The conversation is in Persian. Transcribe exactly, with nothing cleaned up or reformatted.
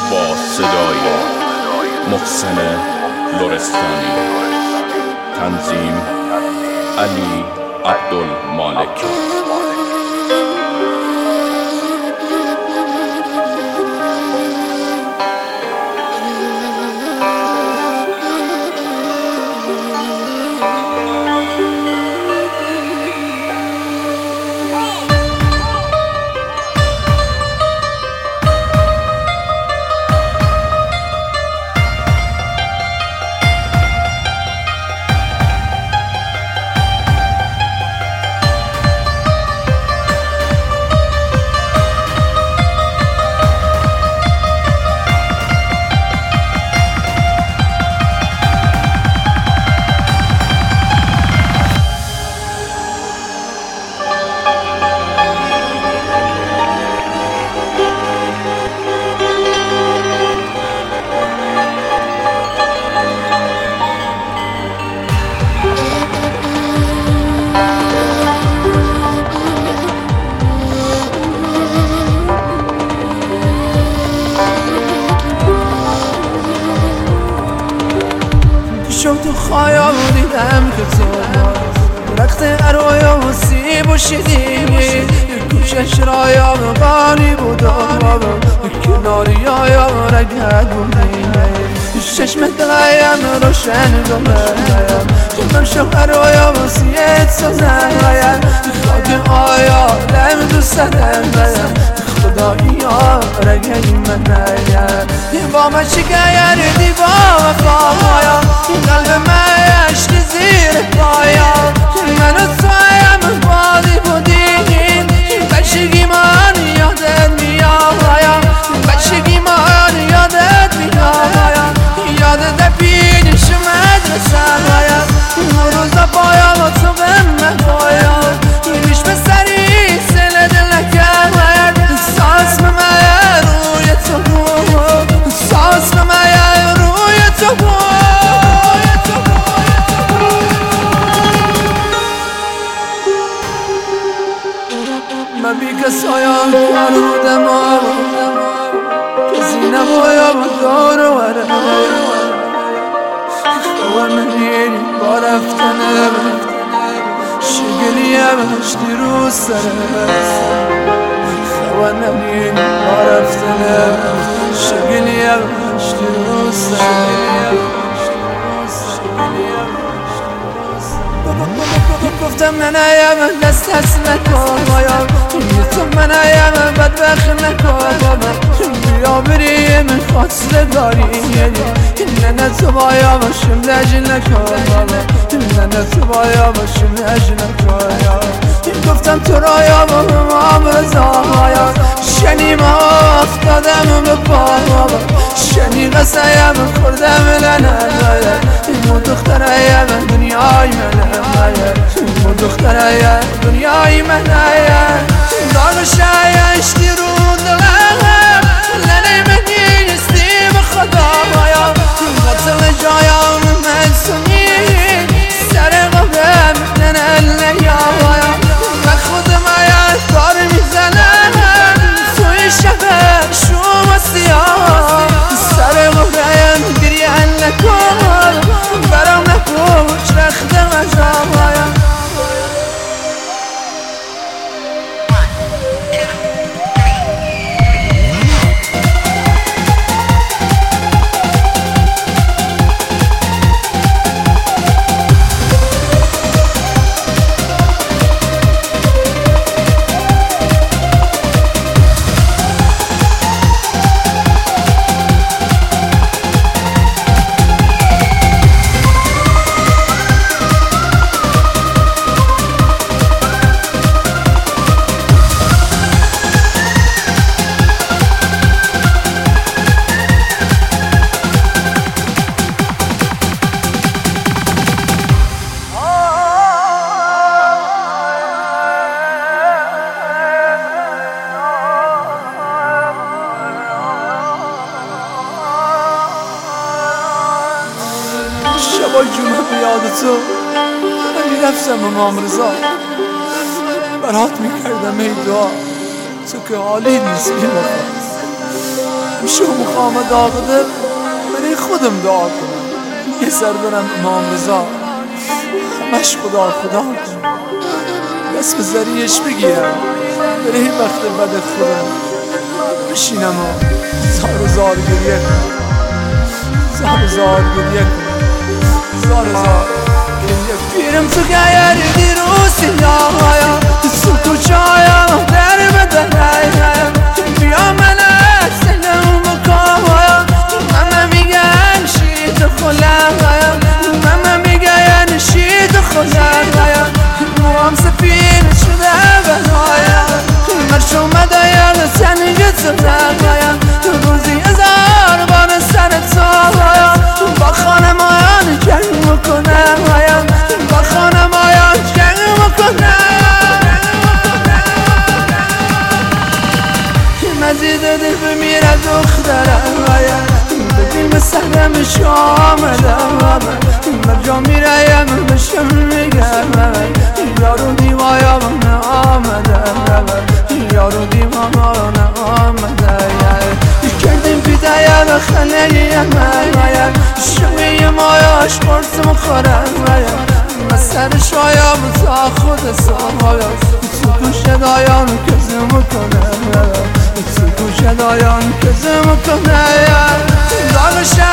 با صدای محسن لرستانی، تنظیم علی عبدالمالکی. تو خیال دیدم که تو درخت ارویا و سیب و شیدینی، کوشش رایا و قانی بود و کناری آیا و رگت بودی، چشم دلایم روشن گمرایم من شب ارویا و سیب سازم خاک آیا لم دوست دارم خدایی ها رگی من نیم با من شگر دیبا و پایا قلب من عشق زیر پایا من و تویم بادی بودیم بچگی من یادت میایم بچگی من یادت میایم یادت پیش مدرسه هایم روزا پایا و تو به من پایا میش به سری سل دل نکرد ساس به من روی تو بود ساس به من روی تو بود من بی کسایم فرودم کسی نبایم دار و ورم خواه منین با رفتنم شگلیم اشتی رو سرم خواه منین با رفتنم شگلیم اشتی رو سرم گفتم من ایم دست هست نکن تو من ایم بدبخت نکن بیا بریم خاصله داری نه نه تو بایا باشم لجل نکن نه نه تو بایا باشم لجل نکن گفتم تو رایا با هم رضایا شنی ما افتادم به پا شنی قصایم خوردم لنه مو دخترایم دنیای منه مو دخترایم دنیای منه دار شای اشتی رو دلم لنه منی استی به خدایا قتل جایم من سنی سر قبرم لنه لیایا من خودم آید کار میزنم توی شهر شما سیاه سر قبرم گریان نکن برام نپوش رختم عجابایا شبای جمعه بیاد تو میرفتم امام رضا برات میکردم ای دعا تو که حالی نیست بی وفا میشه مقام داغ دل برای خودم دعا کنم، یه سر برم امام رضا همش خدا خدا کنم، دست به ذریعش بگیرم برای وقت بد خودم بشینم و زار زار گریه کنم، زار زار گریه کنم، زار زار گریه کنم. پیرم تو گیر دیروز سیاهایا تو کوچه‌هایا در بدنایا بیا منه سلام بکایا ماما میگن شید خلایا ماما میگن شید خلایا موام سفین شده بنایا مرش اومده یا سنگ زدایا روزی هزار بار سرت سایا با خانمایان جنگ میکنه با خانمایان جنگ میکنه مزید دل بمیره دخترم بدین به سهرمش آمدم مرجا میرایم بشم میگم یارو دیوایا من آمدم یارو دیوایا من آمدم کردیم بیدایا به خانه من شوی مایاش قرص مخورم من سر شایا بزا خود سایا تو گوش دایان کزم کنم تو گوش دایان کزم کنم داغ